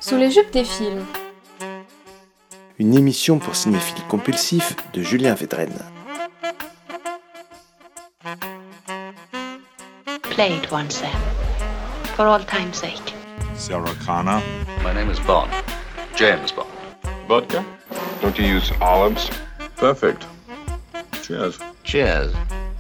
Sous les jupes des films. Une émission pour cinéphiles compulsifs de Julien Védrenne. Play it once then, for all time's sake. Sarah Connor. My name is Bond. James Bond. Vodka? Don't you use olives? Perfect. Cheers. Cheers.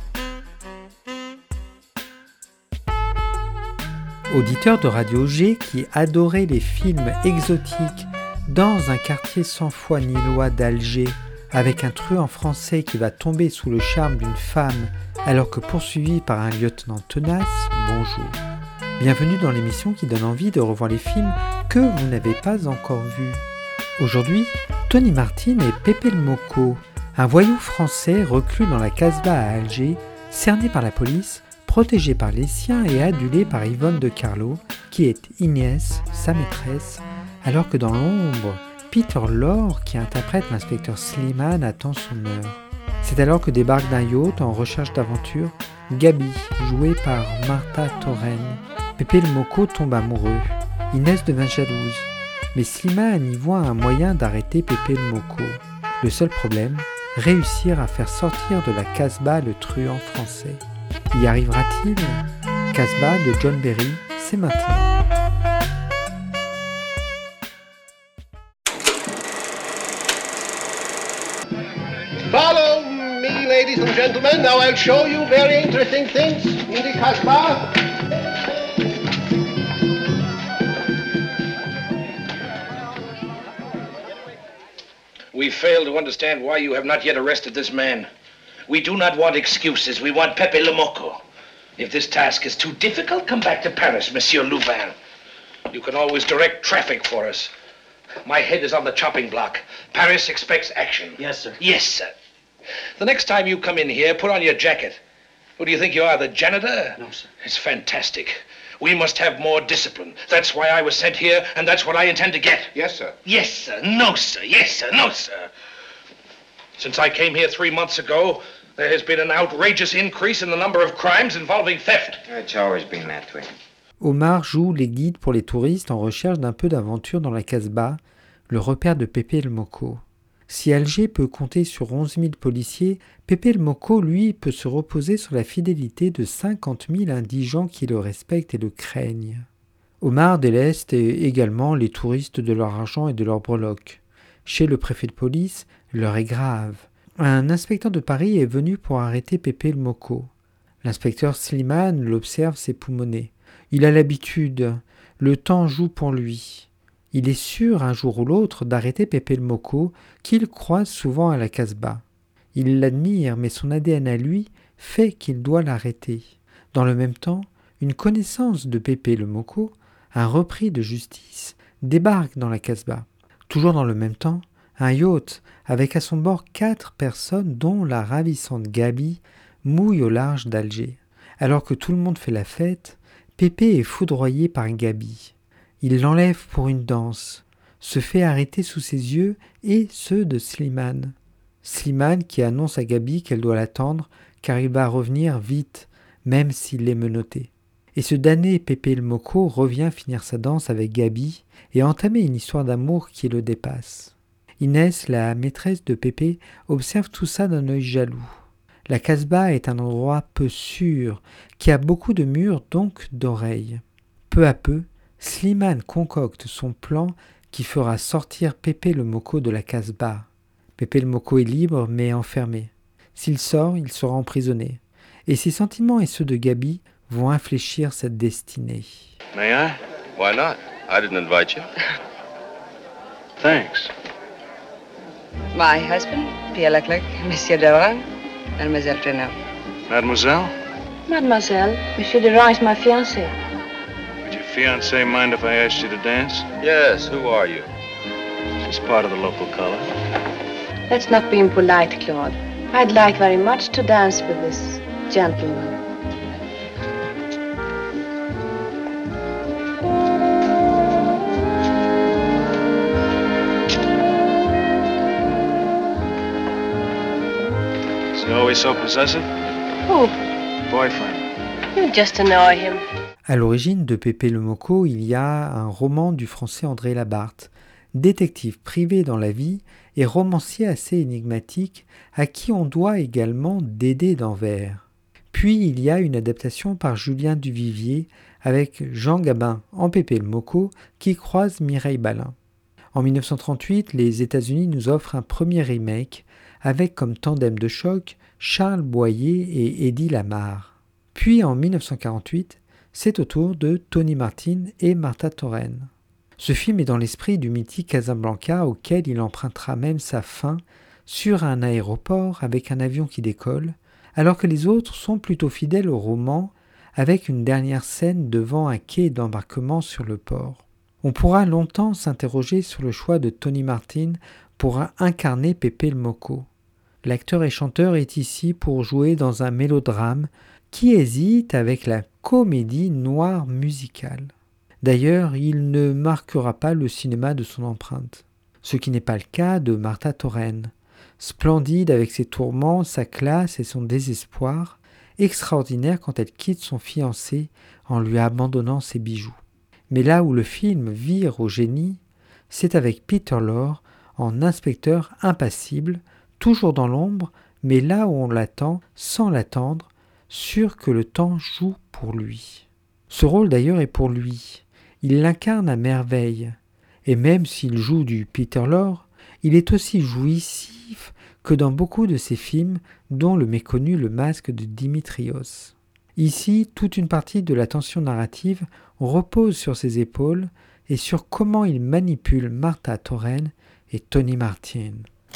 Auditeur de Radio G qui adorait les films exotiques dans un quartier sans foi ni loi d'Alger, avec un truand français qui va tomber sous le charme d'une femme alors que poursuivi par un lieutenant tenace, bonjour. Bienvenue dans l'émission qui donne envie de revoir les films que vous n'avez pas encore vus. Aujourd'hui, Tony Martin et Pépé le Moko, un voyou français reclus dans la Casbah à Alger, cerné par la police, protégé par les siens et adulé par Yvonne de Carlo, qui est Inès, sa maîtresse, alors que dans l'ombre, Peter Lorre, qui interprète l'inspecteur Slimane, attend son heure. C'est alors que débarque d'un yacht en recherche d'aventure Gabi, jouée par Martha Torren. Pépé le Moko tombe amoureux. Inès devient jalouse. Mais Slimane y voit un moyen d'arrêter Pépé le Moko. Le seul problème, réussir à faire sortir de la Casbah le truand français. Y arrivera-t-il ? Casbah de John Berry, c'est maintenant. Follow me, ladies and gentlemen. Now I'll show you very interesting things in the Casbah. We fail to understand why you have not yet arrested this man. We do not want excuses. We want Pépé le Moko. If this task is too difficult, come back to Paris, Monsieur Louvain. You can always direct traffic for us. My head is on the chopping block. Paris expects action. Yes, sir. Yes, sir. The next time you come in here, put on your jacket. Who do you think you are, the janitor? No, sir. It's fantastic. We must have more discipline. That's why I was sent here, and that's what I intend to get. Yes, sir. Yes, sir. No, sir. Yes, sir. No, sir. Since I came here 3 months ago, there has been an outrageous increase in the number of crimes involving theft. It's always been that way. Omar joue les guides pour les touristes en recherche d'un peu d'aventure dans la Casbah, le repère de Pépé le Moko. Si Alger peut compter sur 11 000 policiers, Pépé le Moko, lui, peut se reposer sur la fidélité de 50 000 indigents qui le respectent et le craignent. Omar déleste également les touristes de leur argent et de leurs breloques. Chez le préfet de police, l'heure est grave. Un inspecteur de Paris est venu pour arrêter Pépé le Moko. L'inspecteur Slimane l'observe s'époumoner. Il a l'habitude, le temps joue pour lui. Il est sûr un jour ou l'autre d'arrêter Pépé le Moko, qu'il croise souvent à la Casbah. Il l'admire, mais son ADN à lui fait qu'il doit l'arrêter. Dans le même temps, une connaissance de Pépé le Moko, un repris de justice, débarque dans la Casbah. Toujours dans le même temps, un yacht, avec à son bord 4 personnes, dont la ravissante Gabi, mouille au large d'Alger. Alors que tout le monde fait la fête, Pépé est foudroyé par Gabi. Il l'enlève pour une danse, se fait arrêter sous ses yeux et ceux de Slimane. Slimane qui annonce à Gabi qu'elle doit l'attendre car il va revenir vite, même s'il est menotté. Et ce damné Pépé le Moko revient finir sa danse avec Gabi et entamer une histoire d'amour qui le dépasse. Inès, la maîtresse de Pépé, observe tout ça d'un œil jaloux. La Casbah est un endroit peu sûr, qui a beaucoup de murs, donc d'oreilles. Peu à peu, Slimane concocte son plan qui fera sortir Pépé le Moko de la Casbah. Pépé le Moko est libre, mais enfermé. S'il sort, il sera emprisonné. Et ses sentiments et ceux de Gabi vont infléchir cette destinée. May I? Why not? I didn't invite you. Thanks. My husband, Pierre Leclerc, Monsieur Doran, Mademoiselle Trenel. Mademoiselle? Mademoiselle, Monsieur Doran is my fiancé. Would your fiancé mind if I asked you to dance? Yes, who are you? She's part of the local color. Let's not be impolite, Claude. I'd like very much to dance with this gentleman. Is he always so possessive? Who? Boyfriend. You just annoy him. À l'origine de Pépé le Mocco, il y a un roman du français André Labarthe, détective privé dans la vie et romancier assez énigmatique à qui on doit également Dédé d'Anvers. Puis il y a une adaptation par Julien Duvivier avec Jean Gabin en Pépé le Mocco qui croise Mireille Balin. En 1938, les États-Unis nous offrent un premier remake avec comme tandem de choc Charles Boyer et Eddie Lamar. Puis en 1948, c'est au tour de Tony Martin et Martha Torren. Ce film est dans l'esprit du mythique Casablanca auquel il empruntera même sa fin sur un aéroport avec un avion qui décolle, alors que les autres sont plutôt fidèles au roman avec une dernière scène devant un quai d'embarquement sur le port. On pourra longtemps s'interroger sur le choix de Tony Martin pour incarner Pépé le Mocco. L'acteur et chanteur est ici pour jouer dans un mélodrame qui hésite avec la comédie noire musicale. D'ailleurs, il ne marquera pas le cinéma de son empreinte, ce qui n'est pas le cas de Martha Torren. Splendide avec ses tourments, sa classe et son désespoir, extraordinaire quand elle quitte son fiancé en lui abandonnant ses bijoux. Mais là où le film vire au génie, c'est avec Peter Lorre en inspecteur impassible, toujours dans l'ombre, mais là où on l'attend sans l'attendre, sûr que le temps joue pour lui. Ce rôle d'ailleurs est pour lui. Il l'incarne à merveille. Et même s'il joue du Peter Lorre, il est aussi jouissif que dans beaucoup de ses films, dont le méconnu Le Masque de Dimitrios. Ici, toute une partie de la tension narrative repose sur ses épaules et sur comment il manipule Martha Torren et Tony Martin.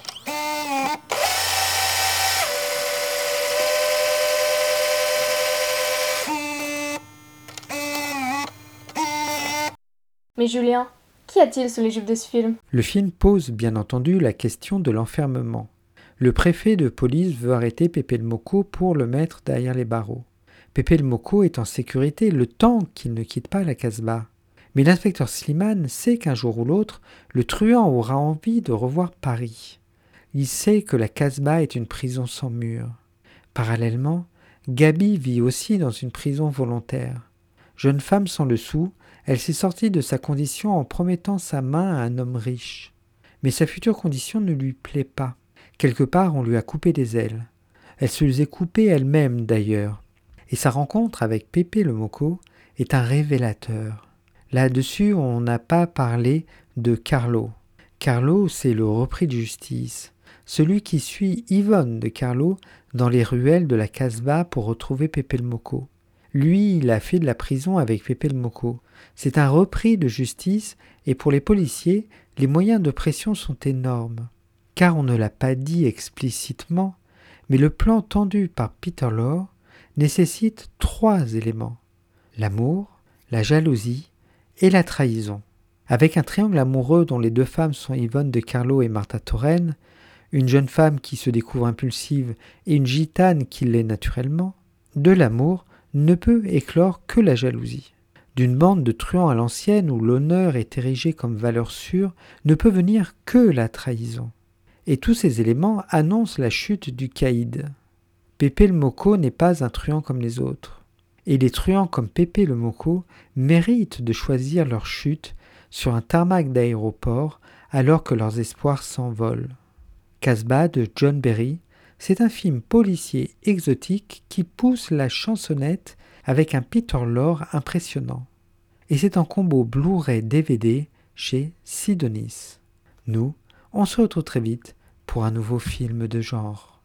Mais Julien, qu'y a-t-il sous les jupes de ce film ? Le film pose bien entendu la question de l'enfermement. Le préfet de police veut arrêter Pépé le Mocco pour le mettre derrière les barreaux. Pépé le Mocco est en sécurité le temps qu'il ne quitte pas la Casbah. Mais l'inspecteur Slimane sait qu'un jour ou l'autre, le truand aura envie de revoir Paris. Il sait que la Casbah est une prison sans murs. Parallèlement, Gabi vit aussi dans une prison volontaire. Jeune femme sans le sou, elle s'est sortie de sa condition en promettant sa main à un homme riche. Mais sa future condition ne lui plaît pas. Quelque part, on lui a coupé des ailes. Elle se les est coupées elle-même d'ailleurs. Et sa rencontre avec Pépé le Mocco est un révélateur. Là-dessus, on n'a pas parlé de Carlo. Carlo, c'est le repris de justice. Celui qui suit Yvonne de Carlo dans les ruelles de la Casbah pour retrouver Pépé le Mocco. Lui, il a fait de la prison avec Pépé le Mocco. C'est un repris de justice et pour les policiers, les moyens de pression sont énormes. Car on ne l'a pas dit explicitement, mais le plan tendu par Peter Lorre nécessite 3 éléments. L'amour, la jalousie et la trahison. Avec un triangle amoureux dont les 2 femmes sont Yvonne de Carlo et Martha Torren, une jeune femme qui se découvre impulsive et une gitane qui l'est naturellement, de l'amour ne peut éclore que la jalousie. D'une bande de truands à l'ancienne où l'honneur est érigé comme valeur sûre, ne peut venir que la trahison. Et tous ces éléments annoncent la chute du caïd. Pépé le Mocco n'est pas un truand comme les autres. Et les truands comme Pépé le Mocco méritent de choisir leur chute sur un tarmac d'aéroport alors que leurs espoirs s'envolent. Casbah de John Berry, c'est un film policier exotique qui pousse la chansonnette avec un Peter Lorre impressionnant. Et c'est en combo Blu-ray DVD chez Sidonis. Nous, on se retrouve très vite pour un nouveau film de genre.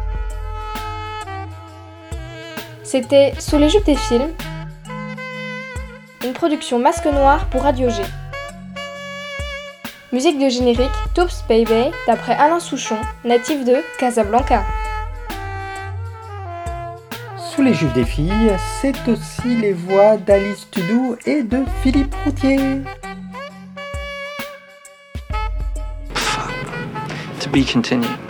C'était Sous les jupes des films, une production Masque Noir pour Radio G. Musique de générique Toops Baby d'après Alain Souchon, natif de Casablanca. Sous les jupes des filles, c'est aussi les voix d'Alice Tudou et de Philippe Routier. To be continued.